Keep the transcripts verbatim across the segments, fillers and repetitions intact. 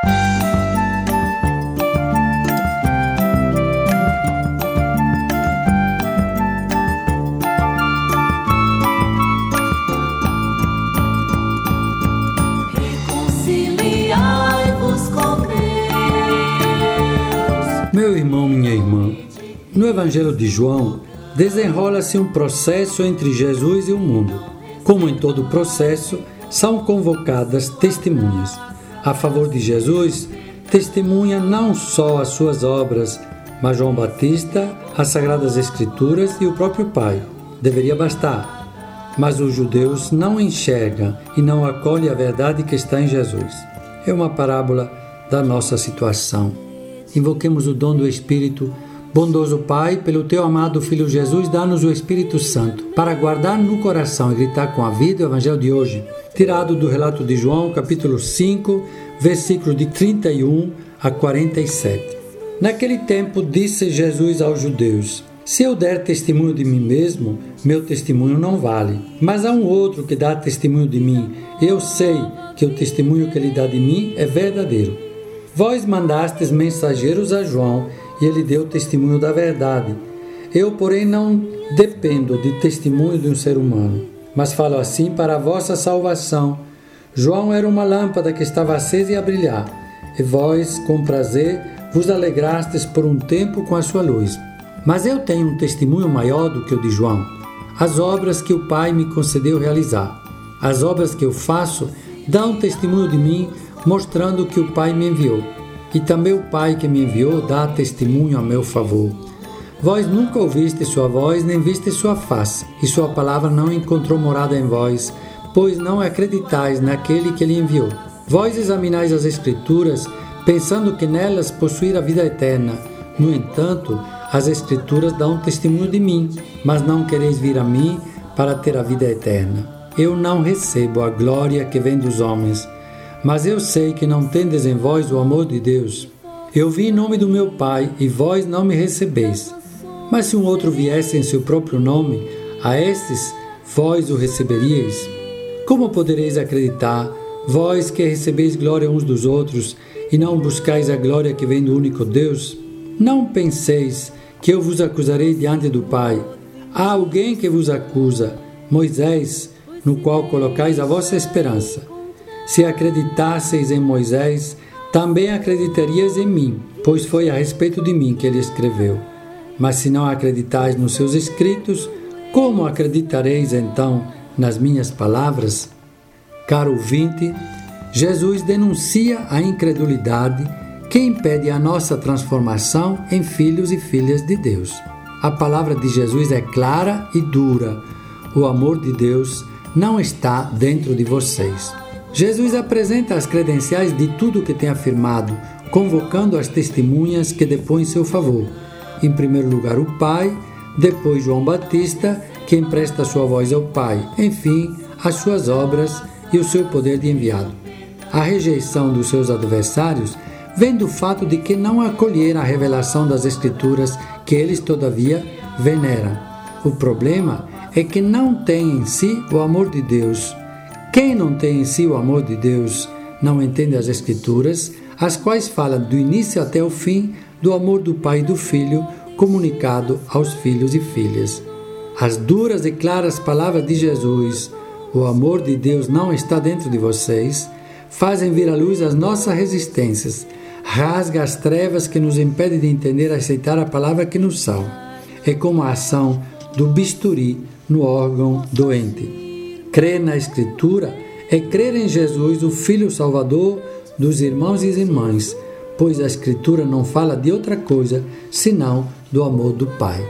Meu irmão, minha irmã, no Evangelho de João, desenrola-se um processo entre Jesus e o mundo. Como em todo processo, são convocadas testemunhas. A favor de Jesus, testemunha não só as suas obras, mas João Batista, as Sagradas Escrituras e o próprio Pai. Deveria bastar. Mas os judeus não enxergam e não acolhem a verdade que está em Jesus. É uma parábola da nossa situação. Invoquemos o dom do Espírito. Bondoso Pai, pelo Teu amado Filho Jesus, dá-nos o Espírito Santo, para guardar no coração e gritar com a vida o Evangelho de hoje, tirado do relato de João, capítulo cinco, versículos de trinta e um a quarenta e sete. Naquele tempo disse Jesus aos judeus: se eu der testemunho de mim mesmo, meu testemunho não vale. Mas há um outro que dá testemunho de mim. Eu sei que o testemunho que ele dá de mim é verdadeiro. Vós mandastes mensageiros a João, e ele deu testemunho da verdade. Eu, porém, não dependo de testemunho de um ser humano, mas falo assim para a vossa salvação. João era uma lâmpada que estava acesa e a brilhar, e vós, com prazer, vos alegrastes por um tempo com a sua luz. Mas eu tenho um testemunho maior do que o de João, as obras que o Pai me concedeu realizar. As obras que eu faço dão testemunho de mim, mostrando que o Pai me enviou. E também o Pai que me enviou dá testemunho a meu favor. Vós nunca ouviste sua voz, nem viste sua face, e sua palavra não encontrou morada em vós, pois não acreditais naquele que lhe enviou. Vós examinais as Escrituras, pensando que nelas possuir a vida eterna. No entanto, as Escrituras dão testemunho de mim, mas não quereis vir a mim para ter a vida eterna. Eu não recebo a glória que vem dos homens, mas eu sei que não tendes em vós o amor de Deus. Eu vim em nome do meu Pai, e vós não me recebeis. Mas se um outro viesse em seu próprio nome, a estes vós o receberíeis. Como podereis acreditar, vós que recebeis glória uns dos outros, e não buscais a glória que vem do único Deus? Não penseis que eu vos acusarei diante do Pai. Há alguém que vos acusa, Moisés, no qual colocais a vossa esperança. Se acreditasseis em Moisés, também acreditarias em mim, pois foi a respeito de mim que ele escreveu. Mas se não acreditais nos seus escritos, como acreditareis então nas minhas palavras? Caro ouvinte, Jesus denuncia a incredulidade que impede a nossa transformação em filhos e filhas de Deus. A palavra de Jesus é clara e dura. O amor de Deus não está dentro de vocês. Jesus apresenta as credenciais de tudo o que tem afirmado, convocando as testemunhas que depõem seu favor. Em primeiro lugar, o Pai, depois João Batista, que empresta sua voz ao Pai, enfim, as suas obras e o seu poder de enviado. A rejeição dos seus adversários vem do fato de que não acolheram a revelação das Escrituras que eles, todavia, veneram. O problema é que não tem em si o amor de Deus. Quem não tem em si o amor de Deus não entende as Escrituras, as quais falam do início até o fim do amor do Pai e do Filho comunicado aos filhos e filhas. As duras e claras palavras de Jesus, o amor de Deus não está dentro de vocês, fazem vir à luz as nossas resistências, rasga as trevas que nos impedem de entender e aceitar a palavra que nos salva. É como a ação do bisturi no órgão doente. Crer na Escritura é crer em Jesus, o Filho Salvador dos irmãos e irmãs, pois a Escritura não fala de outra coisa senão do amor do Pai.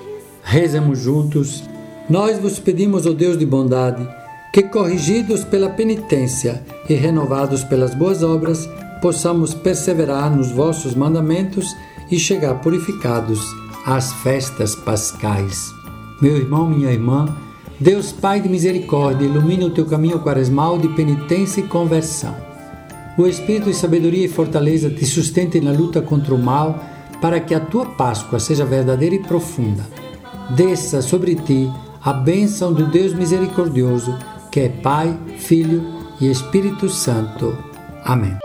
Rezemos juntos. Nós vos pedimos, ó Deus de bondade, que, corrigidos pela penitência e renovados pelas boas obras, possamos perseverar nos vossos mandamentos e chegar purificados às festas pascais. Meu irmão, minha irmã, Deus Pai de misericórdia, ilumine o teu caminho quaresmal de penitência e conversão. O Espírito de sabedoria e fortaleza te sustente na luta contra o mal, para que a tua Páscoa seja verdadeira e profunda. Desça sobre ti a bênção do Deus misericordioso, que é Pai, Filho e Espírito Santo. Amém.